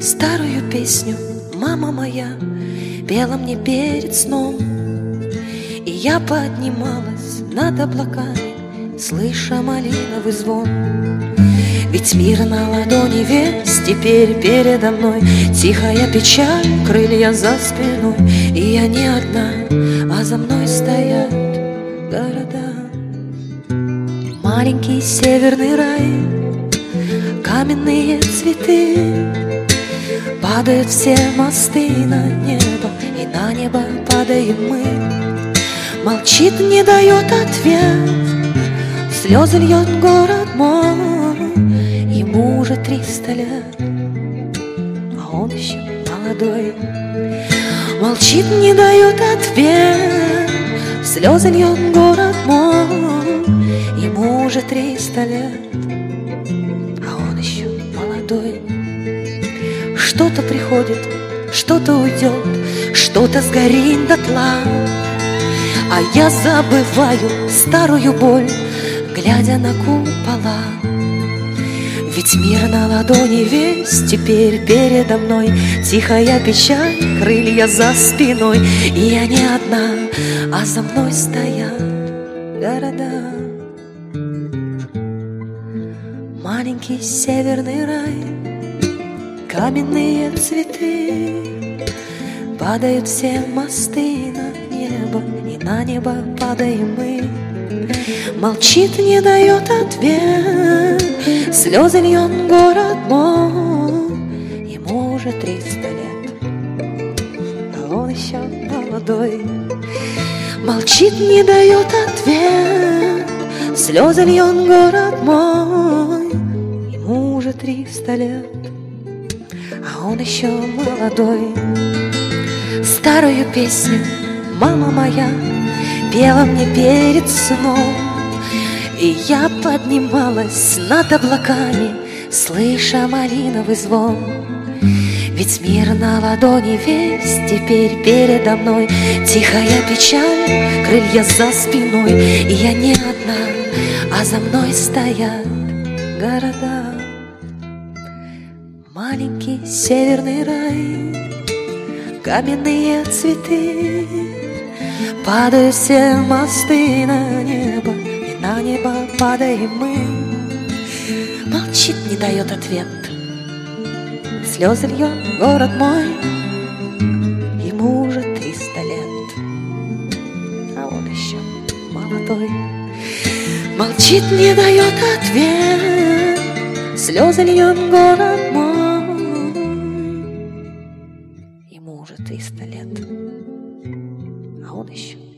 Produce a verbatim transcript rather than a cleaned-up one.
Старую песню мама моя пела мне перед сном, и я поднималась над облаками, слыша малиновый звон. Ведь мир на ладони весь теперь передо мной, тихая печаль, крылья за спиной, и я не одна, а за мной стоят города. Маленький северный рай, каменные цветы, падают все мосты на небо, и на небо падаем мы. Молчит, не дает ответ, слезы льет город мой. Ему уже триста лет, а он еще молодой. Молчит, не дает ответ, слезы льет город мой. Ему уже триста лет, а он еще молодой. Что-то приходит, что-то уйдет, что-то сгорит дотла, а я забываю старую боль, глядя на купола. Ведь мир на ладони весь теперь передо мной, тихая печаль, крылья за спиной, и я не одна, а за мной стоят города. Маленький северный рай, каменные цветы, падают все мосты на небо, и на небо падаем мы. Молчит, не дает ответ, слезы льет город мой. Ему уже триста лет, а он еще молодой. Молчит, не дает ответ, слезы льет город мой. Ему уже триста лет, а он еще молодой. Старую песню мама моя пела мне перед сном, и я поднималась над облаками, слыша малиновый звон. Ведь мир на ладони весь теперь передо мной, тихая печаль, крылья за спиной, и я не одна, а за мной стоят города. Маленький северный рай, каменные цветы, падают все мосты на небо, и на небо падаем мы. Молчит, не дает ответ, слезы льет город мой. Ему уже триста лет, а он еще молодой. Молчит, не дает ответ, слезы льет город мой. Ему уже триста лет, а он еще